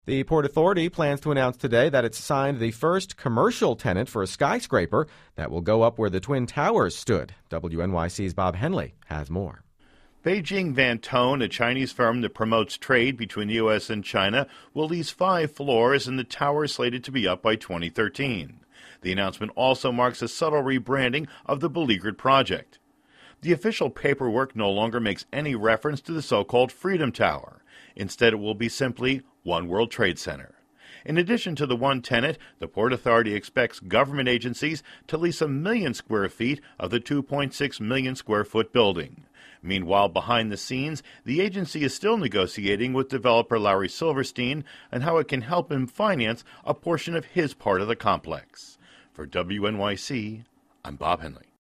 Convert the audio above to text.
The Port Authority plans to announce today that it's signed the first commercial tenant for a skyscraper that will go up where the Twin Towers stood. WNYC's Bob Henley has more. Beijing Vantone, a Chinese firm that promotes trade between the U.S. and China, will lease 5 floors in the tower slated to be up by 2013. The announcement also marks a subtle rebranding of the beleaguered project. The official paperwork no longer makes any reference to the so-called Freedom Tower. Instead, it will be simply One World Trade Center. In addition to the one tenant, the Port Authority expects government agencies to lease 1 million square feet of the 2.6 million square foot building. Meanwhile, behind the scenes, the agency is still negotiating with developer Larry Silverstein on how it can help him finance a portion of his part of the complex. For WNYC, I'm Bob Henley.